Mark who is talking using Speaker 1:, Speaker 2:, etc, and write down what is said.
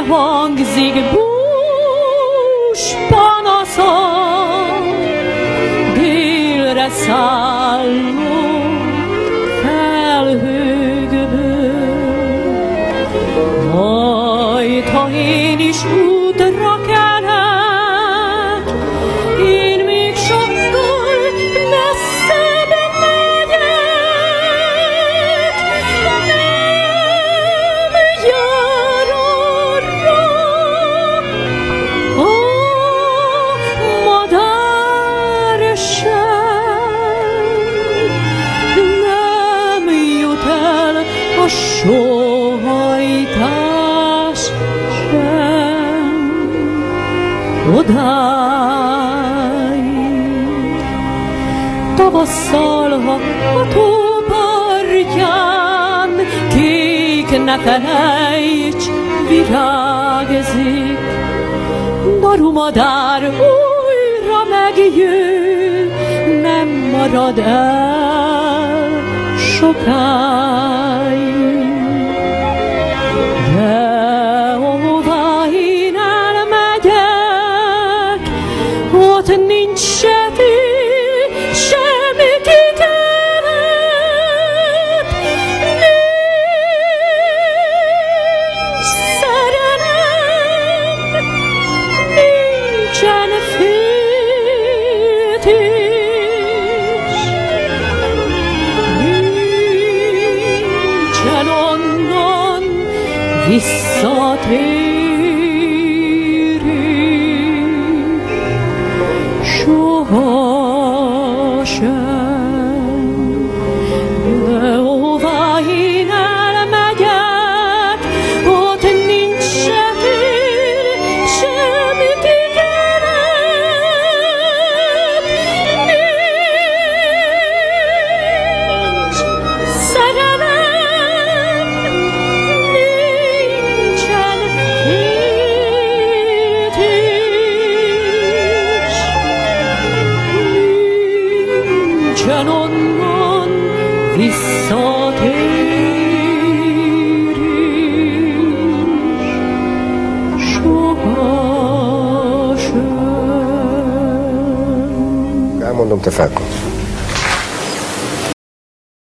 Speaker 1: elhangzik bús panaszom, délre szálló felhőkből. Majd, ha én is útra kelek, én még sokkal messzebb megyek, nem jár arra a madár sem, nem jut el a sóhajtás sem odáig. Tavasszal, ha a tó partján kék ne felejts virágzik, darumadár újra megjön, nem marad el sokáig. De ahová én elmegyek, ott nincs se tél, sem ítélet, nincs szerelem, nincsen féltés, nincsen onnan visszatérés sohasem. De ahová én elmegyek, ott nincs se tél, sem ítélet, nincs szerelem, nincsen féltés, nincsen onnan visszatérés sohasem.
Speaker 2: Elmondom, te felkapsz.